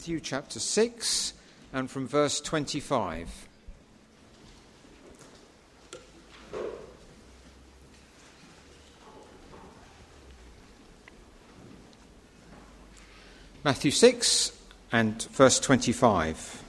Matthew chapter 6 and from verse 25. Matthew 6 and verse 25.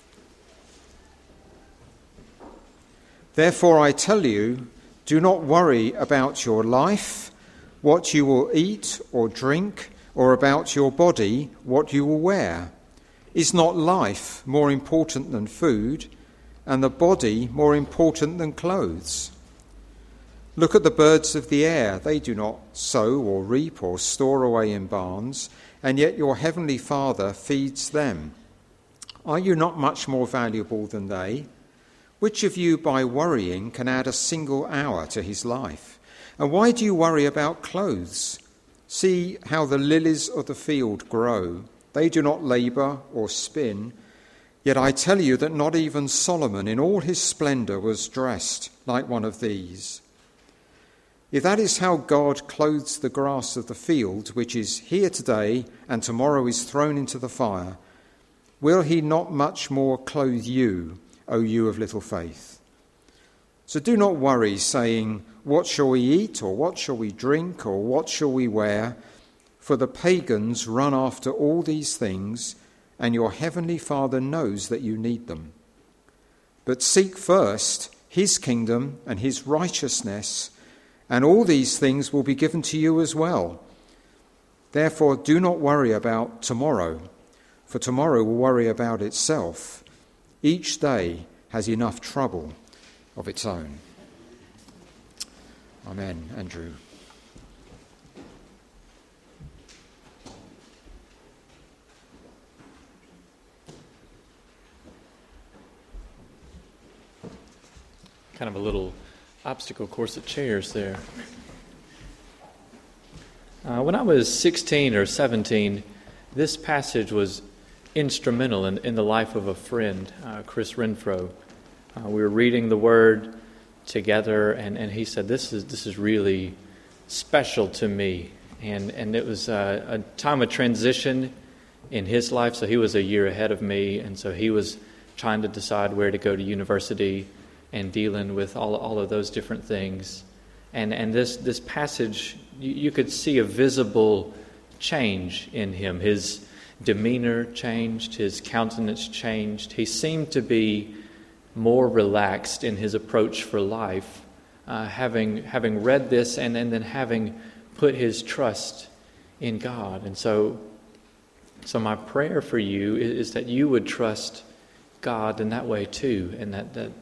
Therefore I tell you, do not worry about your life, what you will eat or drink, or about your body, what you will wear. Is not life more important than food, and the body more important than clothes? Look at the birds of the air. They do not sow or reap or store away in barns, and yet your heavenly Father feeds them. Are you not much more valuable than they? Which of you by worrying can add a single hour to his life? And why do you worry about clothes? See how the lilies of the field grow. They do not labour or spin. Yet I tell you that not even Solomon in all his splendour was dressed like one of these. If that is how God clothes the grass of the field, which is here today and tomorrow is thrown into the fire, will he not much more clothe you, O you of little faith? So do not worry, saying, what shall we eat, or what shall we drink, or what shall we wear? For the pagans run after all these things, and your heavenly Father knows that you need them. But seek first his kingdom and his righteousness, and all these things will be given to you as well. Therefore do not worry about tomorrow, for tomorrow will worry about itself. Each day has enough trouble of its own. Amen. Andrew. Kind of a little obstacle course of chairs there. When I was 16 or 17, this passage was instrumental in the life of a friend, Chris Renfro. We were reading the Word together, and he said, this is really special to me. And it was a time of transition in his life, so he was a year ahead of me, and so he was trying to decide where to go to university and dealing with all of those different things. And this passage, you could see a visible change in him. His demeanor changed, his countenance changed. He seemed to be more relaxed in his approach for life, having read this and then having put his trust in God. And so my prayer for you is that you would trust God in that way too, and that the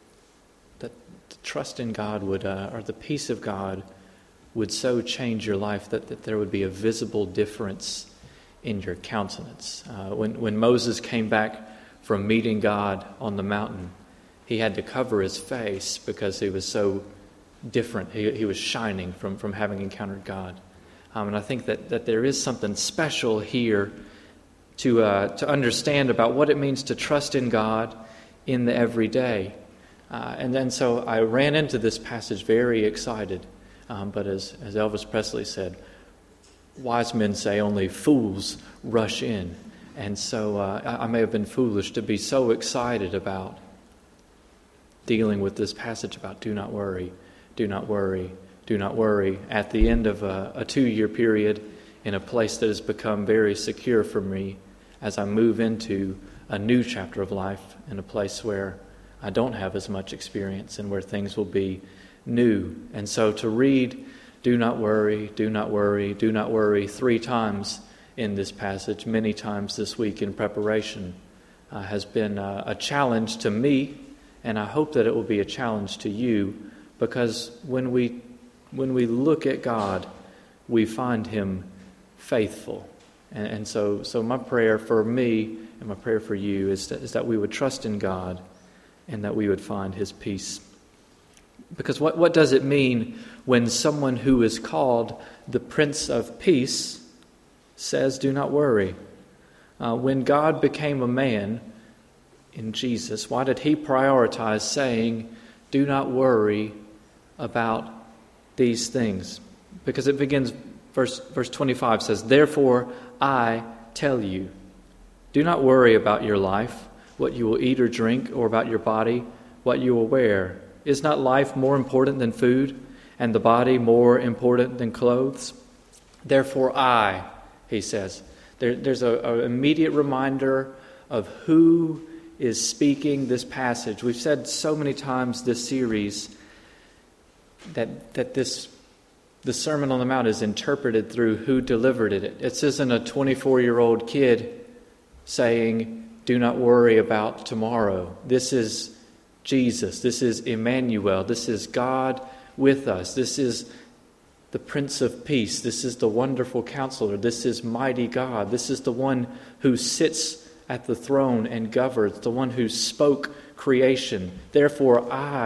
trust in God would, or the peace of God would so change your life that there would be a visible difference in your countenance. When Moses came back from meeting God on the mountain, he had to cover his face because he was so different. He was shining from having encountered God. And I think that there is something special here to understand about what it means to trust in God in the everyday. And then so I ran into this passage very excited. But as Elvis Presley said, wise men say only fools rush in. And so I may have been foolish to be so excited about dealing with this passage about do not worry, do not worry, do not worry, at the end of a 2-year period in a place that has become very secure for me as I move into a new chapter of life in a place where I don't have as much experience and where things will be new. And so to read do not worry, do not worry, do not worry 3 times in this passage, many times this week in preparation, has been a challenge to me, and I hope that it will be a challenge to you, because when we look at God, we find Him faithful. And so my prayer for me and my prayer for you is that we would trust in God and that we would find His peace. Because what does it mean when someone who is called the Prince of Peace says, do not worry? When God became a man in Jesus, why did He prioritize saying, do not worry about these things? Because it begins, verse 25 says, therefore I tell you. Do not worry about your life, what you will eat or drink, or about your body, what you will wear. Is not life more important than food, and the body more important than clothes? Therefore he says, there's an immediate reminder of who is speaking this passage. We've said so many times this series that the Sermon on the Mount is interpreted through who delivered it. It isn't a 24-year-old kid saying, do not worry about tomorrow. This is Jesus. This is Emmanuel. This is God with us. This is the Prince of Peace. This is the Wonderful Counselor. This is Mighty God. This is the one who sits at the throne and governs, the one who spoke creation. Therefore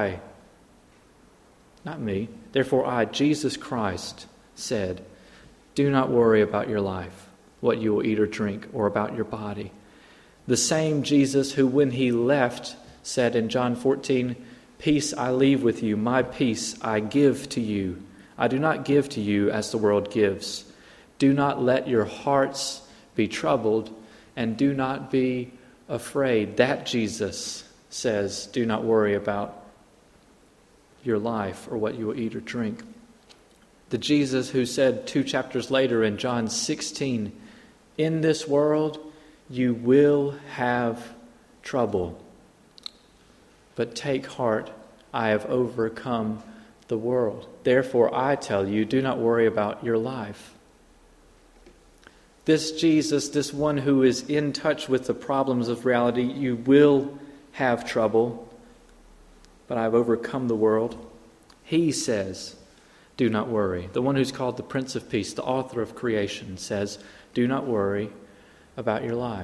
Jesus Christ said, do not worry about your life, what you will eat or drink, or about your body. The same Jesus who, when he left, said in John 14, peace I leave with you, my peace I give to you. I do not give to you as the world gives. Do not let your hearts be troubled, and do not be afraid. That Jesus says, do not worry about your life or what you will eat or drink. The Jesus who said 2 chapters later in John 16, in this world you will have trouble, but take heart, I have overcome the world. Therefore I tell you, do not worry about your life. This Jesus, this one who is in touch with the problems of reality, you will have trouble, but I've overcome the world. He says, do not worry. The one who's called the Prince of Peace, the author of creation, says, do not worry about your life.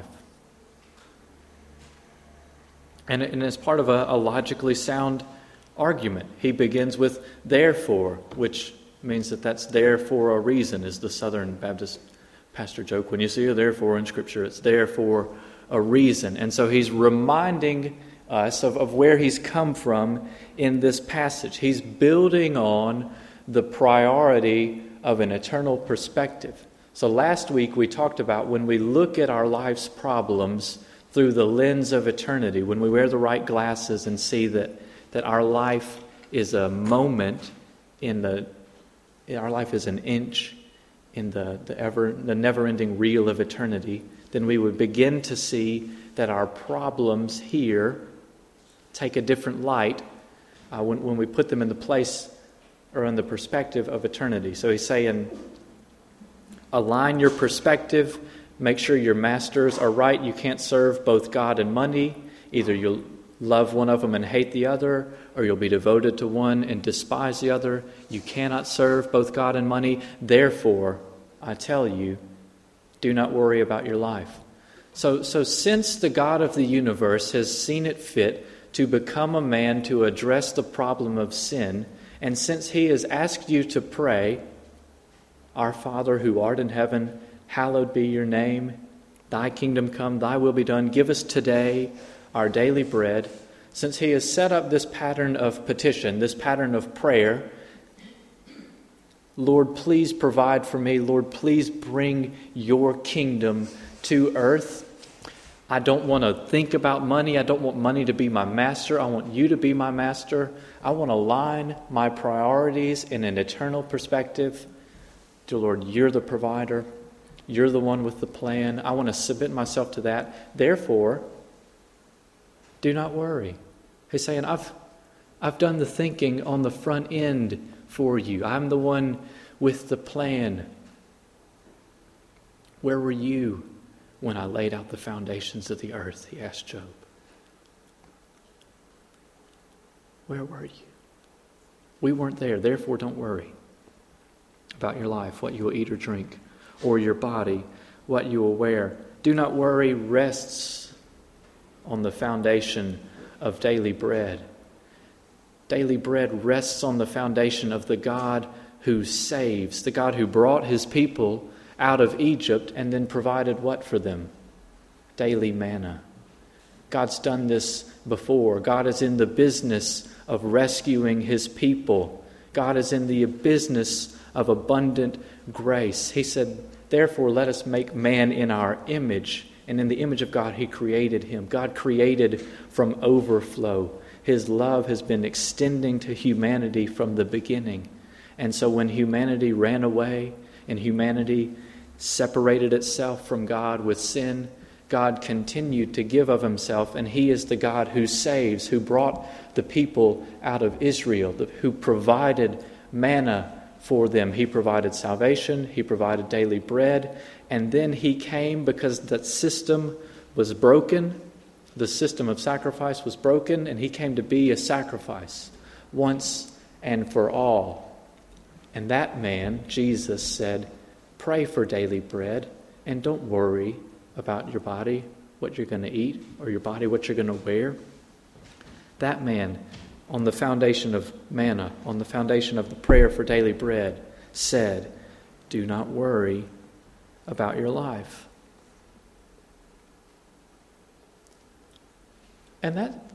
And it's part of a logically sound argument. He begins with therefore, which means that's there for a reason, is the Southern Baptist pastor joke. When you see a therefore in Scripture, it's there for a reason. And so he's reminding us of where he's come from in this passage. He's building on the priority of an eternal perspective. So last week we talked about when we look at our life's problems through the lens of eternity, when we wear the right glasses and see that our life is a moment our life is an inch in the never-ending reel of eternity, then we would begin to see that our problems here take a different light when we put them in the place or in the perspective of eternity. So he's saying, align your perspective, make sure your masters are right. You can't serve both God and money. Either you'll love one of them and hate the other, or you'll be devoted to one and despise the other. You cannot serve both God and money. Therefore, I tell you, do not worry about your life. So since the God of the universe has seen it fit to become a man to address the problem of sin, and since he has asked you to pray, Our Father who art in heaven, hallowed be your name. Thy kingdom come, thy will be done. Give us today our daily bread. Since he has set up this pattern of petition, this pattern of prayer, Lord, please provide for me. Lord, please bring your kingdom to earth. I don't want to think about money. I don't want money to be my master. I want you to be my master. I want to align my priorities in an eternal perspective. Dear Lord, you're the provider. You're the one with the plan. I want to submit myself to that. Therefore, do not worry. He's saying, I've done the thinking on the front end for you. I'm the one with the plan. Where were you when I laid out the foundations of the earth? He asked Job. Where were you? We weren't there. Therefore, don't worry about your life, what you will eat or drink, or your body, what you will wear. Do not worry rests on the foundation of daily bread. Daily bread rests on the foundation of the God who saves, the God who brought his people out of Egypt and then provided what for them? Daily manna. God's done this before. God is in the business of rescuing his people. God is in the business of abundant grace. He said, therefore, let us make man in our image and in the image of God, He created him. God created from overflow. His love has been extending to humanity from the beginning. And so when humanity ran away and humanity separated itself from God with sin, God continued to give of Himself, and He is the God who saves, who brought the people out of Israel, who provided manna for them. He provided salvation, He provided daily bread, and then He came because the system was broken. The system of sacrifice was broken, and He came to be a sacrifice once and for all. And that man, Jesus, said, pray for daily bread, and don't worry about your body, what you're going to eat, or your body, what you're going to wear. That man, on the foundation of manna, on the foundation of the prayer for daily bread, said, do not worry about your life. And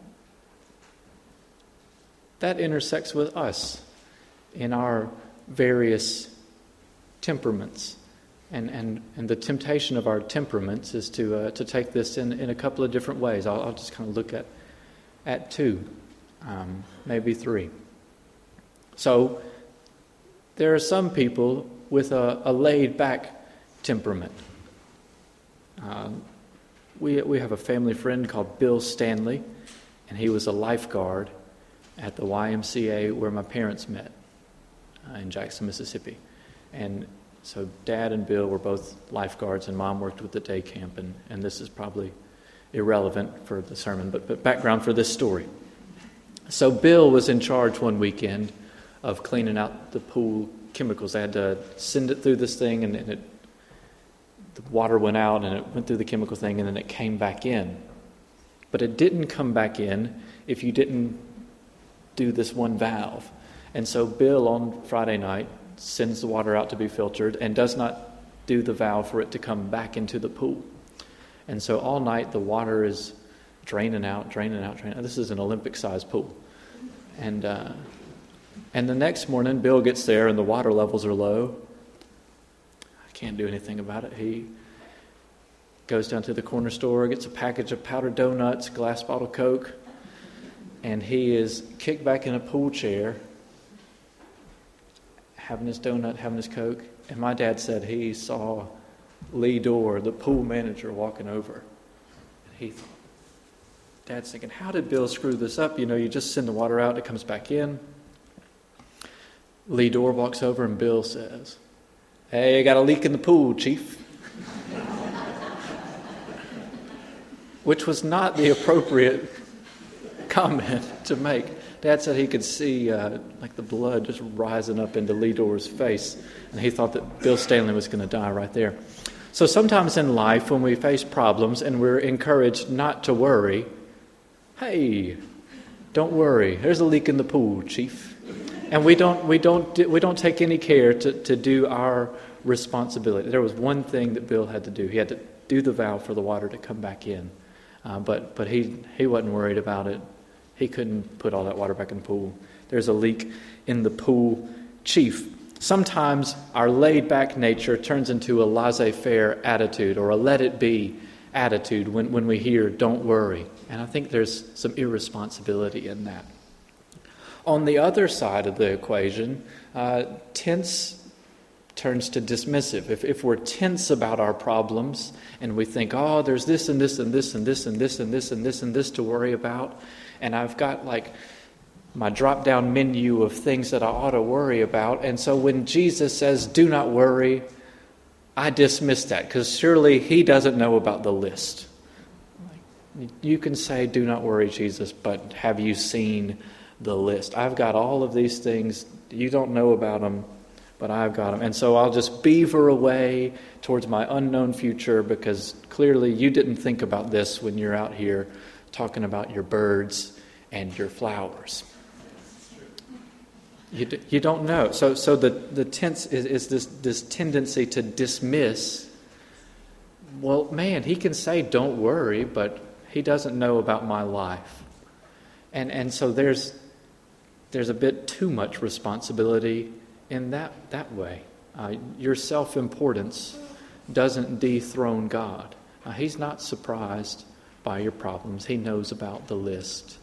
that intersects with us in our various temperaments. And the temptation of our temperaments is to take this in a couple of different ways. I'll just kind of look at two, maybe three. So there are some people with a laid-back temperament. We have a family friend called Bill Stanley, and he was a lifeguard at the YMCA where my parents met in Jackson, Mississippi. And so Dad and Bill were both lifeguards, and Mom worked with the day camp, and this is probably irrelevant for the sermon, but background for this story. So Bill was in charge one weekend of cleaning out the pool chemicals. They had to send it through this thing, and the water went out, and it went through the chemical thing, and then it came back in. But it didn't come back in if you didn't do this one valve. And so Bill on Friday night sends the water out to be filtered and does not do the valve for it to come back into the pool. And so all night the water is draining out. This is an Olympic-sized pool. And the next morning Bill gets there and the water levels are low. I can't do anything about it. He goes down to the corner store, gets a package of powdered donuts, glass bottle Coke, and he is kicked back in a pool chair, having his donut, having his Coke. And my dad said he saw Lee Dorr, the pool manager, walking over. And he thought, Dad's thinking, how did Bill screw this up? You just send the water out, it comes back in. Lee Dorr walks over and Bill says, hey, I got a leak in the pool, Chief. Which was not the appropriate comment to make. Dad said he could see like the blood just rising up into Lee Dorr's face, and he thought that Bill Stanley was going to die right there. So sometimes in life, when we face problems and we're encouraged not to worry, hey, don't worry. There's a leak in the pool, Chief, and we don't take any care to do our responsibility. There was one thing that Bill had to do. He had to do the valve for the water to come back in, but he wasn't worried about it. He couldn't put all that water back in the pool. There's a leak in the pool, Chief. Sometimes our laid-back nature turns into a laissez-faire attitude or a let-it-be attitude when we hear, don't worry. And I think there's some irresponsibility in that. On the other side of the equation, tense turns to dismissive. If we're tense about our problems and we think, oh, there's this and this and this and this and this and this and this and this to worry about, and I've got like my drop-down menu of things that I ought to worry about, and so when Jesus says, do not worry, I dismiss that, because surely He doesn't know about the list. You can say, do not worry, Jesus, but have you seen the list? I've got all of these things. You don't know about them, but I've got them. And so I'll just beaver away towards my unknown future, because clearly you didn't think about this when you're out here talking about your birds and your flowers. You don't know. So the tense is this tendency to dismiss. Well, man, He can say don't worry, but He doesn't know about my life. And so there's a bit too much responsibility in that way. Your self-importance doesn't dethrone God. He's not surprised by your problems. He knows about the list.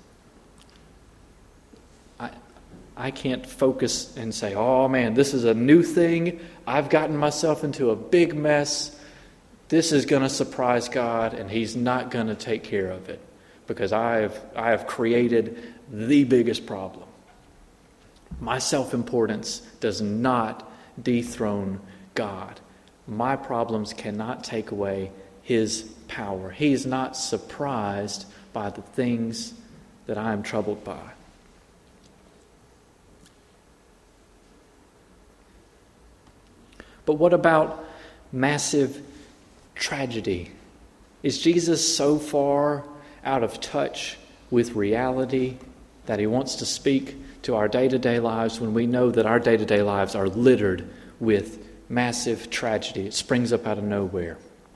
I can't focus and say, oh man, this is a new thing. I've gotten myself into a big mess. This is going to surprise God, and He's not going to take care of it because I have created the biggest problem. My self-importance does not dethrone God. My problems cannot take away His power. He is not surprised by the things that I am troubled by. But what about massive tragedy? Is Jesus so far out of touch with reality that He wants to speak to our day-to-day lives when we know that our day-to-day lives are littered with massive tragedy? It springs up out of nowhere.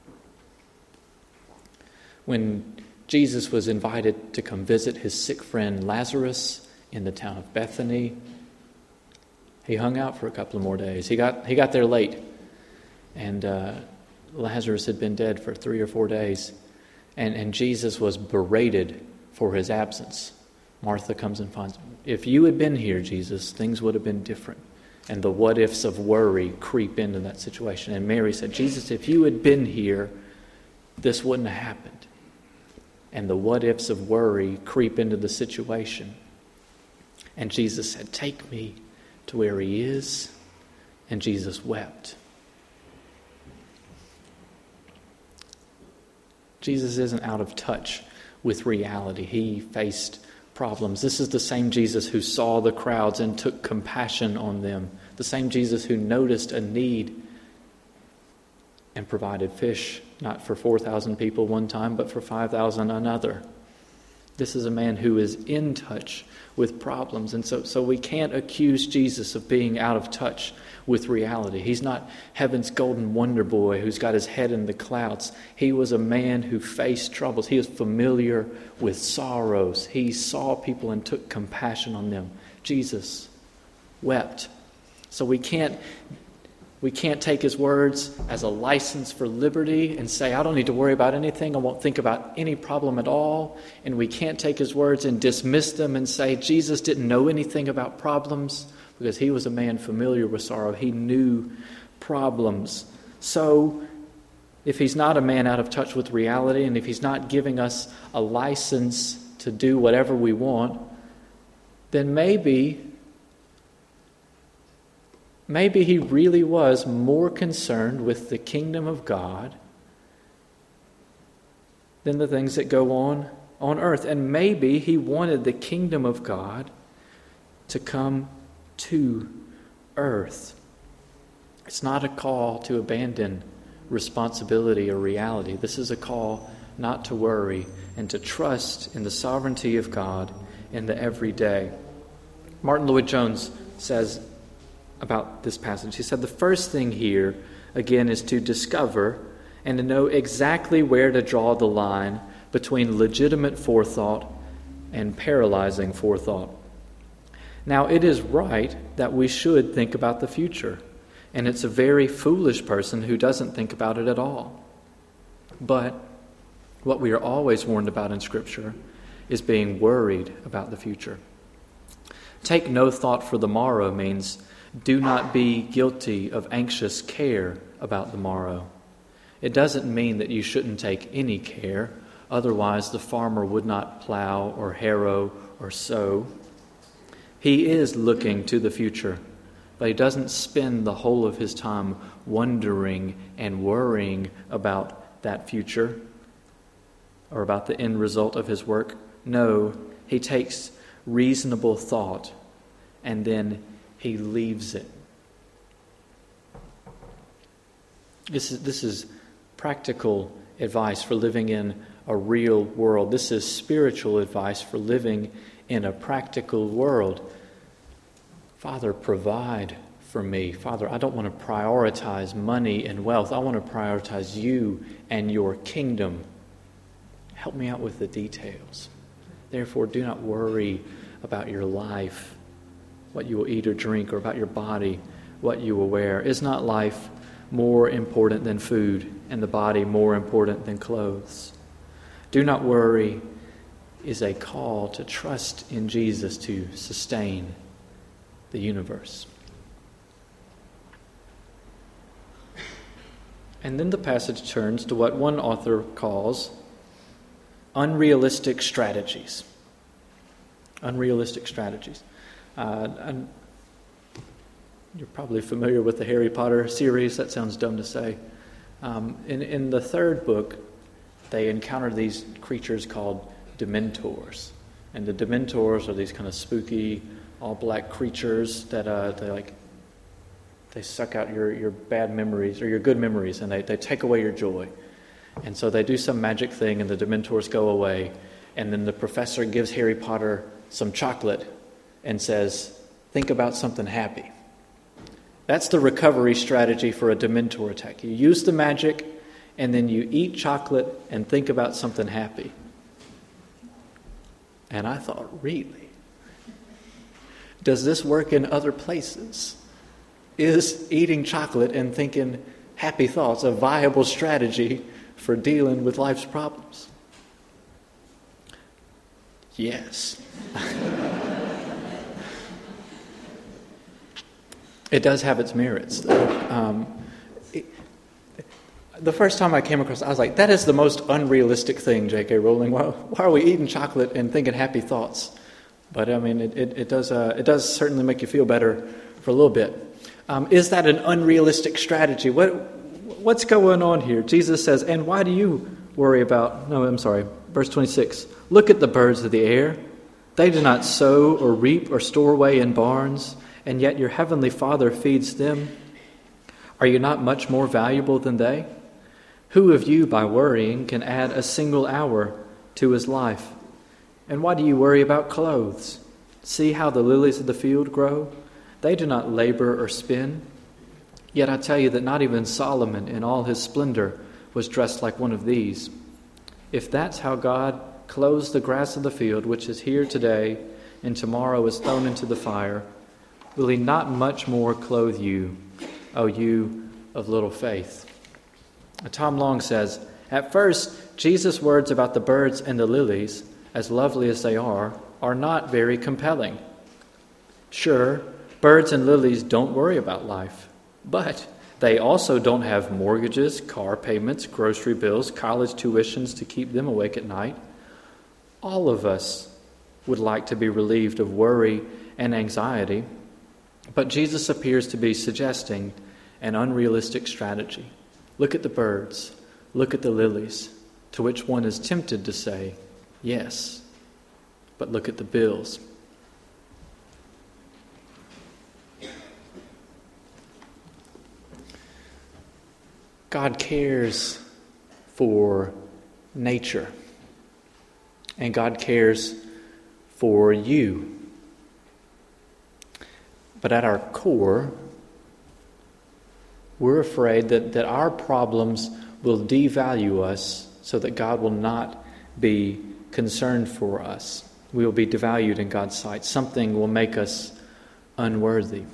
When Jesus was invited to come visit his sick friend Lazarus in the town of Bethany, he hung out for a couple of more days. He got there late, and Lazarus had been dead for 3 or 4 days, and Jesus was berated for his absence. Martha comes and finds him. If you had been here, Jesus, things would have been different. And the what-ifs of worry creep into that situation. And Mary said, Jesus, if you had been here, this wouldn't have happened. And the what-ifs of worry creep into the situation. And Jesus said, take me to where He is. And Jesus wept. Jesus isn't out of touch with reality. He faced problems. This is the same Jesus who saw the crowds and took compassion on them. The same Jesus who noticed a need and provided fish, not for 4,000 people one time, but for 5,000 another. This is a man who is in touch with problems. And so we can't accuse Jesus of being out of touch with reality. He's not heaven's golden wonder boy who's got his head in the clouds. He was a man who faced troubles. He is familiar with sorrows. He saw people and took compassion on them. Jesus wept. So we can't take his words as a license for liberty and say, I don't need to worry about anything. I won't think about any problem at all. And we can't take his words and dismiss them and say Jesus didn't know anything about problems because he was a man familiar with sorrow. He knew problems. So if he's not a man out of touch with reality, and if he's not giving us a license to do whatever we want, then maybe he really was more concerned with the kingdom of God than the things that go on earth. And maybe he wanted the kingdom of God to come to earth. It's not a call to abandon responsibility or reality. This is a call not to worry and to trust in the sovereignty of God in the everyday. Martin Lloyd-Jones says about this passage, he said, the first thing here, again, is to discover and to know exactly where to draw the line between legitimate forethought and paralyzing forethought. Now, it is right that we should think about the future, and it's a very foolish person who doesn't think about it at all. But what we are always warned about in Scripture is being worried about the future. Take no thought for the morrow means do not be guilty of anxious care about the morrow. It doesn't mean that you shouldn't take any care, otherwise the farmer would not plow or harrow or sow. He is looking to the future, but he doesn't spend the whole of his time wondering and worrying about that future or about the end result of his work. No, he takes reasonable thought and then he leaves it. This is practical advice for living in a real world. This is spiritual advice for living in a practical world. Father, provide for me. Father, I don't want to prioritize money and wealth. I want to prioritize you and your kingdom. Help me out with the details. Therefore, do not worry about your life, what you will eat or drink, or about your body, what you will wear. Is not life more important than food and the body more important than clothes. Do not worry is a call to trust in Jesus to sustain the universe. And then the passage turns to what one author calls unrealistic strategies. Unrealistic strategies. And you're probably familiar with the Harry Potter series. That sounds dumb to say. In the third book, they encounter these creatures called Dementors. And the Dementors are these kind of spooky, all-black creatures that they suck out your bad memories or your good memories, and they take away your joy. And so they do some magic thing, and the Dementors go away. And then the professor gives Harry Potter some chocolate and says, think about something happy. That's the recovery strategy for a Dementor attack. You use the magic, and then you eat chocolate and think about something happy. And I thought, really? Does this work in other places? Is eating chocolate and thinking happy thoughts a viable strategy for dealing with life's problems? Yes. It does have its merits, though. The first time I came across it, I was like, that is the most unrealistic thing, J.K. Rowling. Why are we eating chocolate and thinking happy thoughts? But, I mean, it does certainly make you feel better for a little bit. Is that an unrealistic strategy? What's going on here? Jesus says, and why do you worry about... No, I'm sorry. Verse 26. Look at the birds of the air. They do not sow or reap or store away in barns, and yet your heavenly Father feeds them. Are you not much more valuable than they? Who of you, by worrying, can add a single hour to his life? And why do you worry about clothes? See how the lilies of the field grow? They do not labor or spin. Yet I tell you that not even Solomon in all his splendor was dressed like one of these. If that's how God clothes the grass of the field, which is here today and tomorrow is thrown into the fire, will he not much more clothe you, O you of little faith? Tom Long says, at first, Jesus' words about the birds and the lilies, as lovely as they are not very compelling. Sure, birds and lilies don't worry about life, but they also don't have mortgages, car payments, grocery bills, college tuitions to keep them awake at night. All of us would like to be relieved of worry and anxiety, but Jesus appears to be suggesting an unrealistic strategy. Look at the birds, look at the lilies, to which one is tempted to say, yes, but look at the bills. God cares for nature, and God cares for you. But at our core, we're afraid that our problems will devalue us so that God will not be concerned for us. We will be devalued in God's sight. Something will make us unworthy.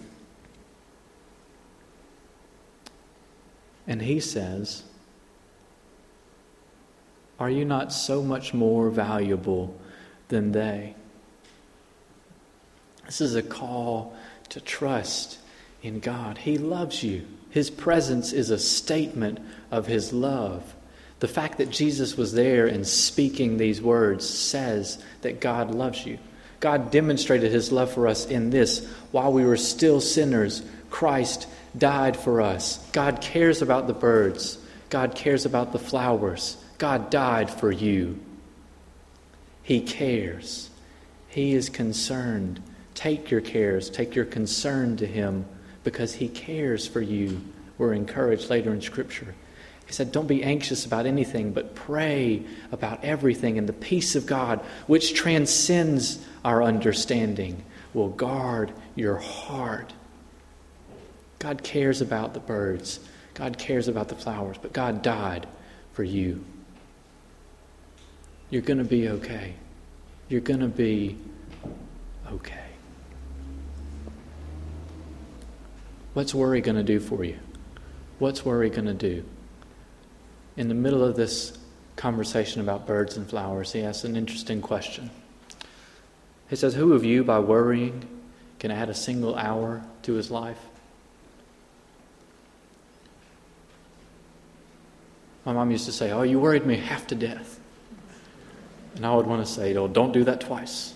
And he says, are you not so much more valuable than they? This is a call to trust in God. He loves you. His presence is a statement of his love. The fact that Jesus was there and speaking these words says that God loves you. God demonstrated his love for us in this. While we were still sinners, Christ died for us. God cares about the birds. God cares about the flowers. God died for you. He cares. He is concerned. Take your cares, take your concern to him because he cares for you. We're encouraged later in Scripture. He said, don't be anxious about anything, but pray about everything, and the peace of God, which transcends our understanding, will guard your heart. God cares about the birds. God cares about the flowers, but God died for you. You're going to be okay. You're going to be okay. What's worry going to do for you? What's worry going to do? In the middle of this conversation about birds and flowers, he asks an interesting question. He says, who of you, by worrying, can add a single hour to his life? My mom used to say, oh, you worried me half to death. And I would want to say, oh, don't do that twice.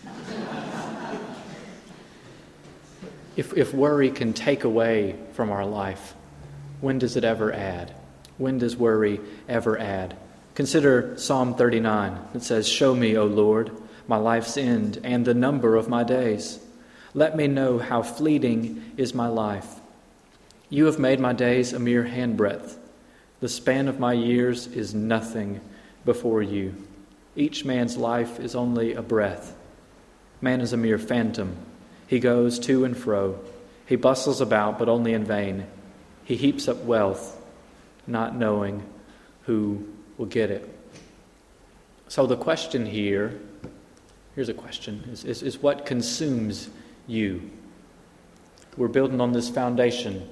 If worry can take away from our life, when does it ever add? When does worry ever add? Consider Psalm 39. It says, show me, O Lord, my life's end and the number of my days. Let me know how fleeting is my life. You have made my days a mere handbreadth. The span of my years is nothing before you. Each man's life is only a breath. Man is a mere phantom. He goes to and fro. He bustles about, but only in vain. He heaps up wealth, not knowing who will get it. So the question here's a question, is what consumes you? We're building on this foundation.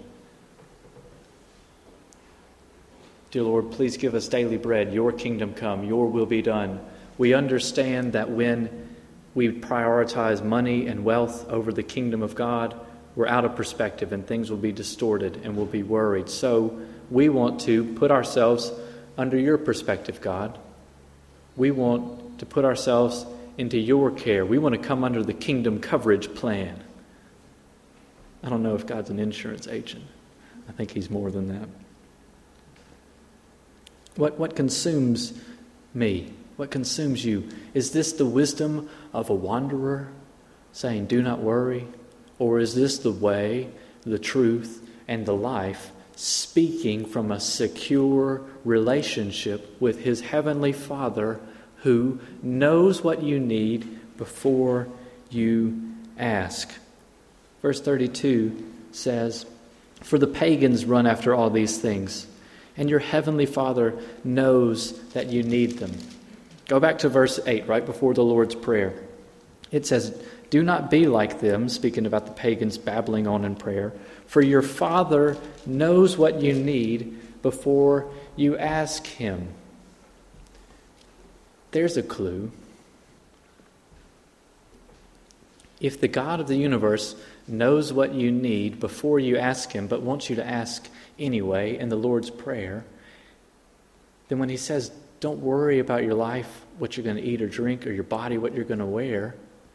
Dear Lord, please give us daily bread. Your kingdom come, your will be done. We understand that when we prioritize money and wealth over the kingdom of God, we're out of perspective and things will be distorted and we'll be worried. So we want to put ourselves under your perspective, God. We want to put ourselves into your care. We want to come under the kingdom coverage plan. I don't know if God's an insurance agent. I think he's more than that. What consumes me? What consumes you? Is this the wisdom of a wanderer saying, do not worry? Or is this the way, the truth, and the life speaking from a secure relationship with his heavenly Father who knows what you need before you ask? Verse 32 says, for the pagans run after all these things, and your heavenly Father knows that you need them. Go back to verse 8, right before the Lord's Prayer. It says, do not be like them, speaking about the pagans babbling on in prayer, for your Father knows what you need before you ask him. There's a clue. If the God of the universe knows what you need before you ask him, but wants you to ask anyway in the Lord's Prayer, then when he says, don't worry about your life, what you're going to eat or drink, or your body, what you're going to wear,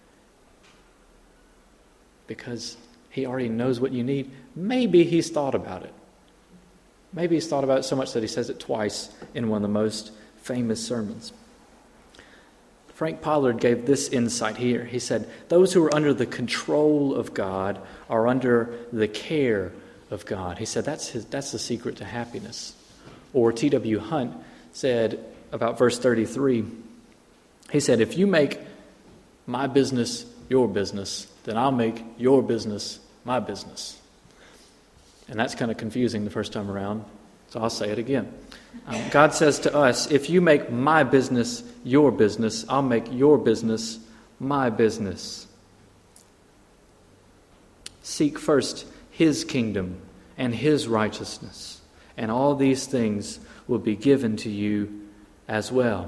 because he already knows what you need, maybe he's thought about it. Maybe he's thought about it so much that he says it twice in one of the most famous sermons. Frank Pollard gave this insight here. He said, those who are under the control of God are under the care of God. He said that's the secret to happiness. Or T.W. Hunt said about verse 33, he said, if you make my business your business, then I'll make your business my business. And that's kind of confusing the first time around, so I'll say it again. God says to us, if you make my business your business, I'll make your business my business. Seek first his kingdom and his righteousness, and all these things will be given to you as well.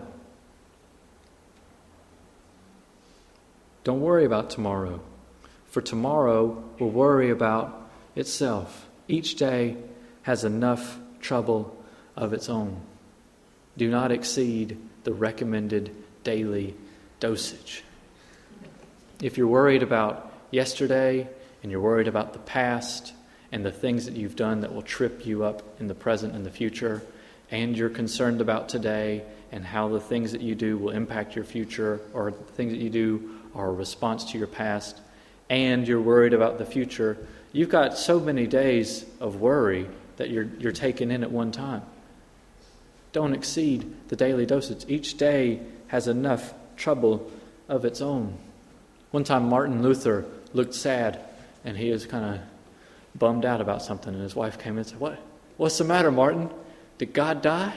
Don't worry about tomorrow, for tomorrow will worry about itself. Each day has enough trouble of its own. Do not exceed the recommended daily dosage. If you're worried about yesterday and you're worried about the past and the things that you've done that will trip you up in the present and the future, and you're concerned about today and how the things that you do will impact your future, or the things that you do are a response to your past, and you're worried about the future, you've got so many days of worry that you're taking in at one time. Don't exceed the daily dosage. Each day has enough trouble of its own. One time Martin Luther looked sad, and he was kind of bummed out about something, and his wife came in and said, What's the matter, Martin? Did God die?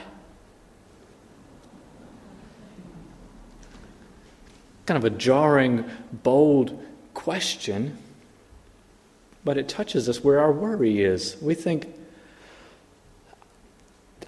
Kind of a jarring, bold question, but it touches us where our worry is. We think,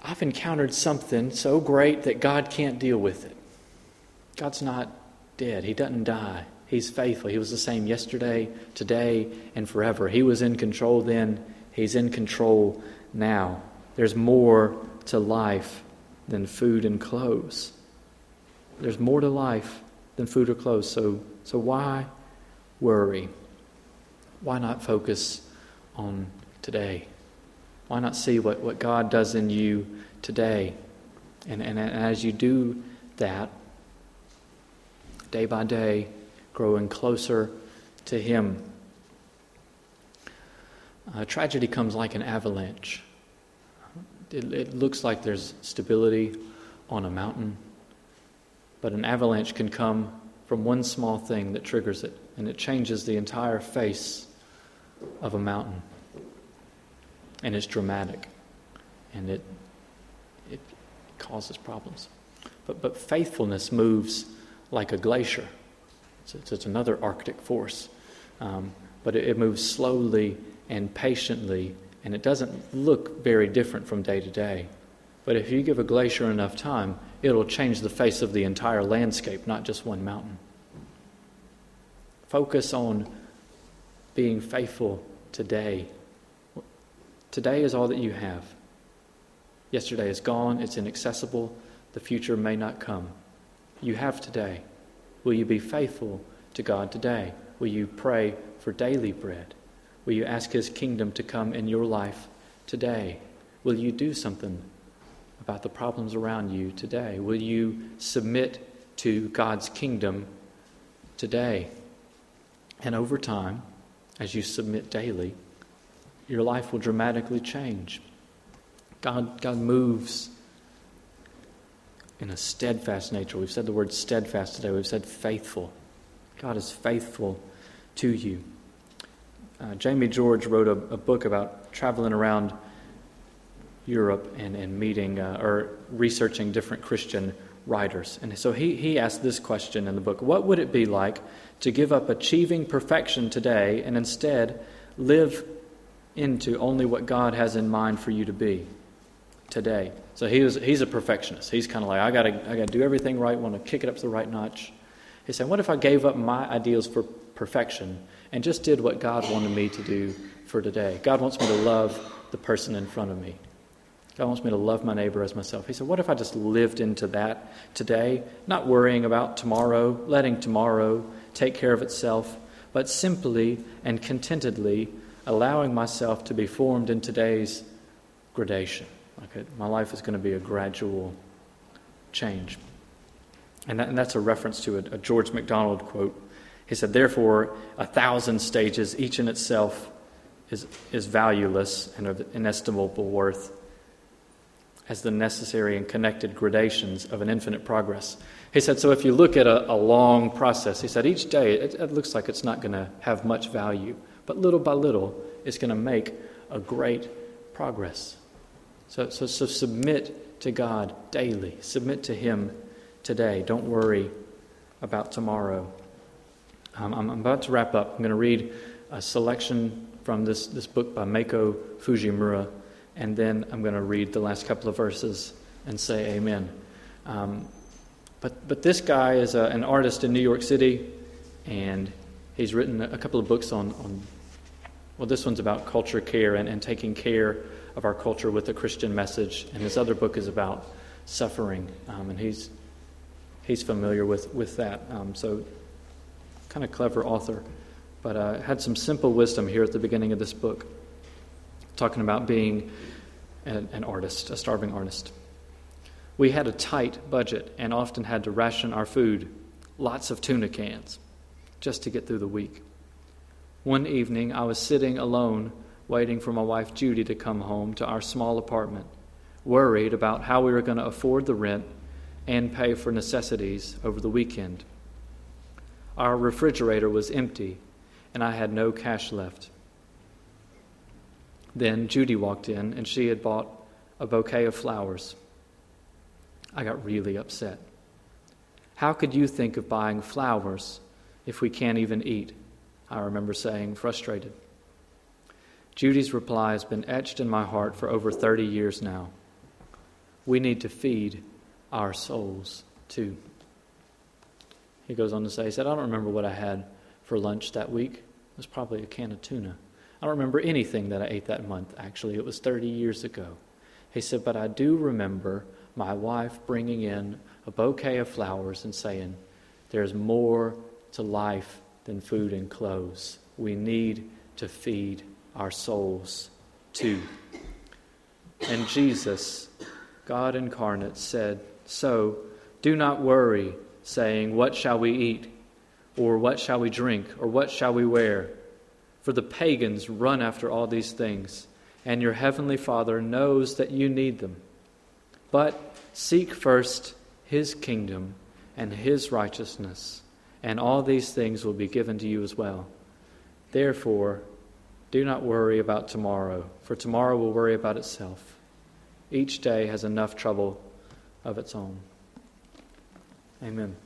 I've encountered something so great that God can't deal with it. God's not dead. He doesn't die. He's faithful. He was the same yesterday, today, and forever. He was in control then. He's in control now. There's more to life than food and clothes. There's more to life than food or clothes. So why worry? Why not focus on today? Why not see what God does in you today? And as you do that, day by day, growing closer to Him. Tragedy comes like an avalanche. It looks like there's stability on a mountain, but an avalanche can come from one small thing that triggers it, and it changes the entire face of a mountain. And it's dramatic, and it causes problems. But faithfulness moves like a glacier. It's another Arctic force. But it moves slowly and patiently, and it doesn't look very different from day to day. But if you give a glacier enough time, it'll change the face of the entire landscape, not just one mountain. Focus on being faithful today. Today is all that you have. Yesterday is gone. It's inaccessible. The future may not come. You have today. Will you be faithful to God today? Will you pray for daily bread? Will you ask His kingdom to come in your life today? Will you do something about the problems around you today? Will you submit to God's kingdom today? And over time, as you submit daily, your life will dramatically change. God moves in a steadfast nature. We've said the word steadfast today. We've said faithful. God is faithful to you. Jamie George wrote a book about traveling around Europe and meeting or researching different Christian writers. And so he asked this question in the book: what would it be like to give up achieving perfection today and instead live into only what God has in mind for you to be today? So he's a perfectionist. He's kind of like, I gotta do everything right, want to kick it up to the right notch. He said, what if I gave up my ideals for perfection and just did what God wanted me to do for today? God wants me to love the person in front of me. God wants me to love my neighbor as myself. He said, what if I just lived into that today, not worrying about tomorrow, letting tomorrow take care of itself, but simply and contentedly allowing myself to be formed in today's gradation. Okay, my life is going to be a gradual change. And that's a reference to a George MacDonald quote. He said, therefore, 1,000 stages, each in itself, is valueless and of inestimable worth as the necessary and connected gradations of an infinite progress. He said, so if you look at a long process, he said, each day it looks like it's not going to have much value, but little by little, it's going to make a great progress. So submit to God daily. Submit to Him today. Don't worry about tomorrow. I'm about to wrap up. I'm going to read a selection from this book by Meiko Fujimura, and then I'm going to read the last couple of verses and say amen. But this guy is an artist in New York City, and he's written a couple of books on this one's about culture care and taking care of our culture with a Christian message, and his other book is about suffering, and he's familiar with that. So kind of clever author, but had some simple wisdom here at the beginning of this book, talking about being an artist, a starving artist. We had a tight budget and often had to ration our food, lots of tuna cans, just to get through the week. One evening, I was sitting alone, waiting for my wife Judy to come home to our small apartment, worried about how we were going to afford the rent and pay for necessities over the weekend. Our refrigerator was empty, and I had no cash left. Then Judy walked in, and she had bought a bouquet of flowers. I got really upset. How could you think of buying flowers if we can't even eat? I remember saying, frustrated. Judy's reply has been etched in my heart for over 30 years now. we need to feed our souls too. He goes on to say, he said, I don't remember what I had for lunch that week. It was probably a can of tuna. I don't remember anything that I ate that month, actually. It was 30 years ago. He said, but I do remember my wife bringing in a bouquet of flowers and saying, there's more to life than food and clothes. We need to feed our souls too. And Jesus, God incarnate, said, so do not worry, saying, what shall we eat? Or what shall we drink? Or what shall we wear? For the pagans run after all these things, and your heavenly Father knows that you need them. But seek first His kingdom and His righteousness, and all these things will be given to you as well. Therefore, do not worry about tomorrow, for tomorrow will worry about itself. Each day has enough trouble of its own. Amen.